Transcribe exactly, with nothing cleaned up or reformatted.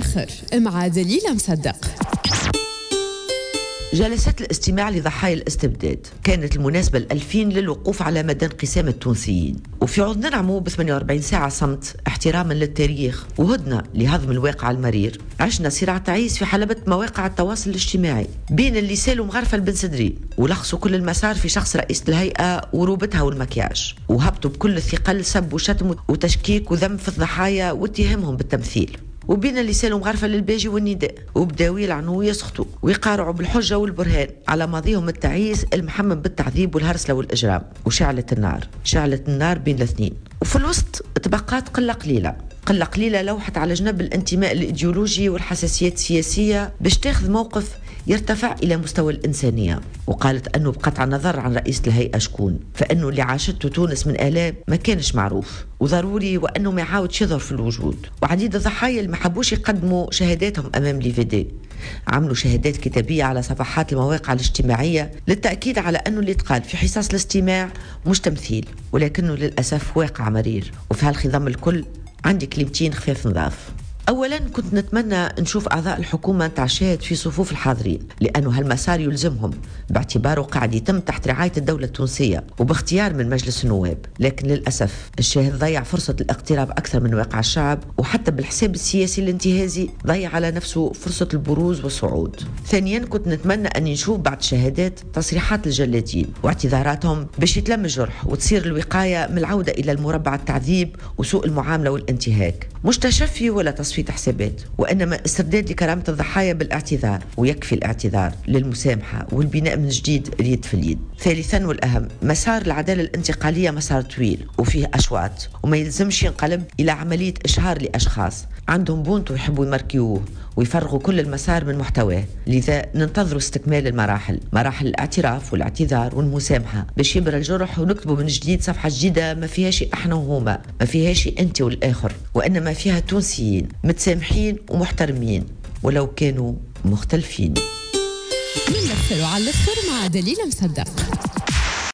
الآخر مع دليلة مصدق. جلسات الاستماع لضحايا الاستبداد كانت المناسبة الألفين للوقوف على مدى انقسام التونسيين، وفي عوض ننعموا ب ثمانية وأربعين ساعة صمت احتراما للتاريخ وهدنة لهضم الواقع المرير. عشنا صراع تعيس في حلبة مواقع التواصل الاجتماعي بين اللي سالوا مغرفة بن سدرين ولخصوا كل المسار في شخص رئيسة الهيئة وروبتها والمكياج، وهبطوا بكل الثقل سب وشتم وتشكيك وذم في الضحايا واتهامهم بالتمثيل، وبين اللي سالوا مغرفة للباجي والنداء وبداوا يلعنوا ويسخطوا ويقارعوا بالحجة والبرهان على ماضيهم التعيس المحمم بالتعذيب والهرسلة والإجرام. وشعلت النار شعلت النار بين الاثنين، وفي الوسط تبقات قلة قليلة قلة قليلة لوحت على جنب الانتماء الإيديولوجي والحساسيات السياسية باش تاخذ موقف يرتفع إلى مستوى الإنسانية، وقالت أنه بقطع النظر عن رئيسة الهيئة شكون، فإنه اللي عاشته تونس من آلام ما كانش معروف وضروري، وأنه ما يعاودش يظهر في الوجود. وعديد الضحايا اللي ما حبوش يقدموا شهاداتهم أمام لي في دي عملوا شهادات كتابية على صفحات المواقع الاجتماعية للتأكيد على أنه اللي تقال في حصص الاستماع مش تمثيل، ولكنه للأسف واقع مرير. وفي هالخضم الكل عندي كلمتين خفاف نضاف. أولا كنت نتمنى نشوف أعضاء الحكومة تعشاد في صفوف الحاضرين، لأنه هالمسار يلزمهم باعتباره قاعد يتم تحت رعاية الدولة التونسية وباختيار من مجلس النواب. لكن للأسف الشاهد ضيع فرصة الاقتراب أكثر من واقع الشعب، وحتى بالحساب السياسي الانتهازي ضيع على نفسه فرصة البروز والصعود. ثانيا كنت نتمنى أن نشوف بعد شهادات تصريحات الجلادين واعتذاراتهم باش يتلم الجرح وتصير الوقاية من العودة إلى المربع التعذيب وسوء المعاملة والانتهاك، مش تشفي ولا تصفية حسابات، وإنما استرداد لكرامة الضحايا بالاعتذار، ويكفي الاعتذار للمسامحة والبناء من جديد اليد في اليد. ثالثا والأهم، مسار العدالة الانتقالية مسار طويل وفيه أشواط، وما يلزمش ينقلب إلى عملية إشهار لأشخاص عندهم بونت ويحبوا يمركيوه ويفرغوا كل المسار من محتواه. لذا ننتظر استكمال المراحل، مراحل الاعتراف والاعتذار والمسامحة باش يبرى الجرح ونكتبوا من جديد صفحة جديدة ما فيهاش احنا وهما، ما فيهاش انت والآخر، وإنما فيها تونسيين متسامحين ومحترمين ولو كانوا مختلفين. من الأخر على الأخر مع دليل مصدق.